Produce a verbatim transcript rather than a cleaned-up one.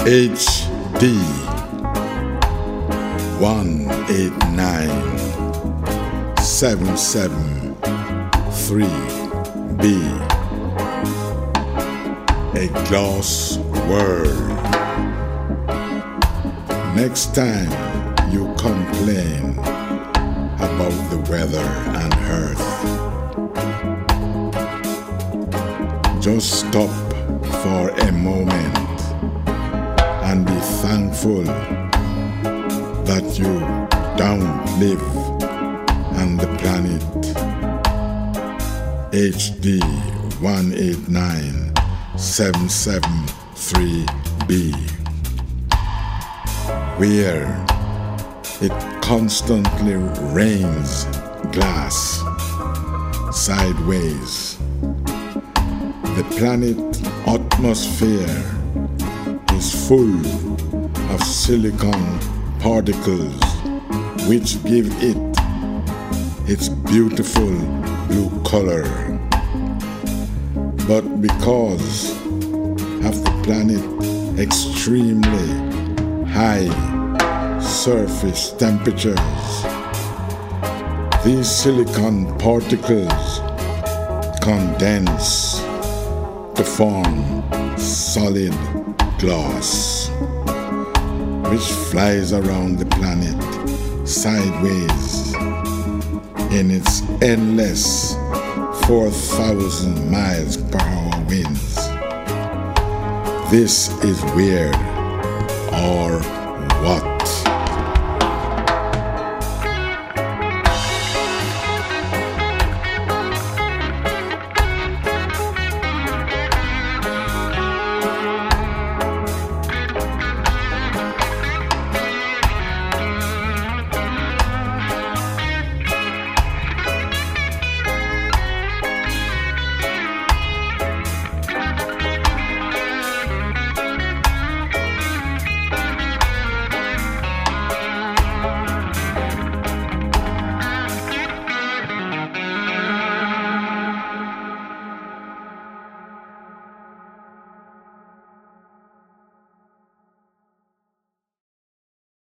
H D one eight nine seven seven three B, a glass world. Next time you complain about the weather and earth, just stop for a moment and be thankful that you don't live on the planet H D one eight nine seven seven three B, where it constantly rains glass sideways. The planet atmosphere is full of silicon particles which give it its beautiful blue color. But because of the planet's extremely high surface temperatures, these silicon particles condense to form solid glass, which flies around the planet sideways in its endless four thousand miles per hour winds. This is weird, or what?